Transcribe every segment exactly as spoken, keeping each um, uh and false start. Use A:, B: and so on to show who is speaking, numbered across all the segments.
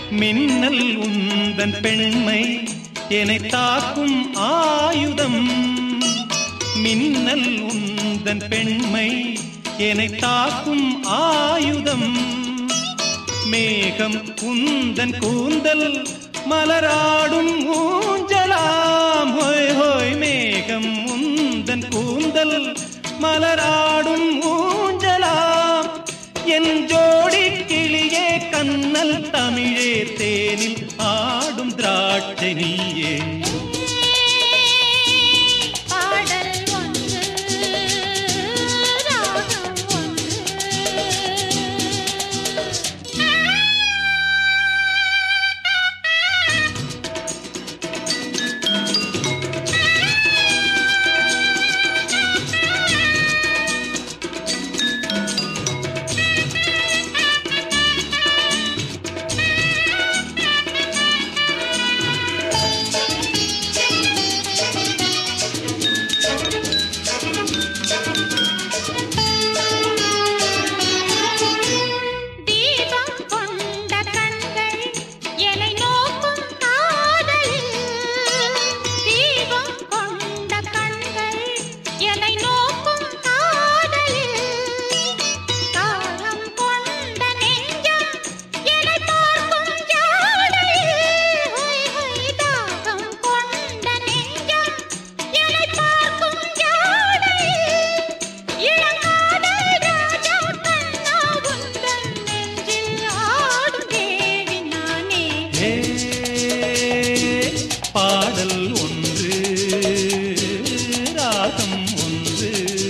A: மின்னல் உந்தன் பெண்மை என்னை தாக்கும் ஆயுதம். மின்னல் உந்தன் பெண்மை என்னை தாக்கும் ஆயுதம். மேகம் உந்தன் கூந்தல் மலராடும் ஊஞ்சலாம். ஹோய் ஹோய் மேகம் உந்தன் கூந்தல் மலராடும் ஊஞ்சலாம். என் ஜோடி கிளியே கண்ணல் தமிழே தேனில் ஆடும் திராட்சை நீயே. பாடல் ஒன்று ராகம் ஒன்று.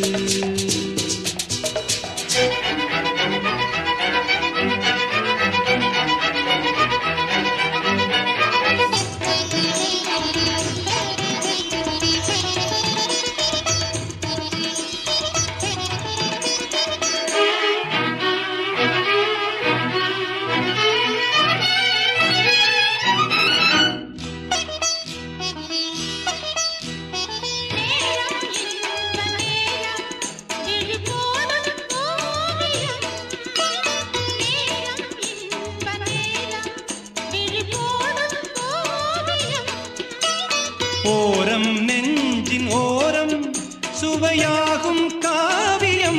A: ஓரம் நெஞ்சின் ஓரம் சுவையாகும் காவியம்.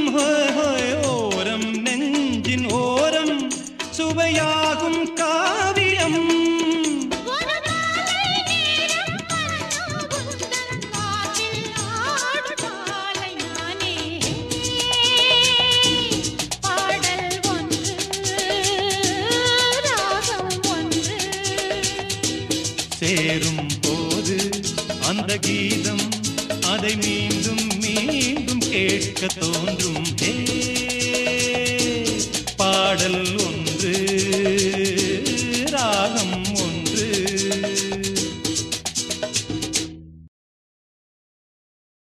A: ஓரம் நெஞ்சின் ஓரம் சுவையாகும் காவியம். சேரும் போது அந்த கீதம் அதை மீண்டும் மீண்டும் கேட்க தோன்றும். பாடல்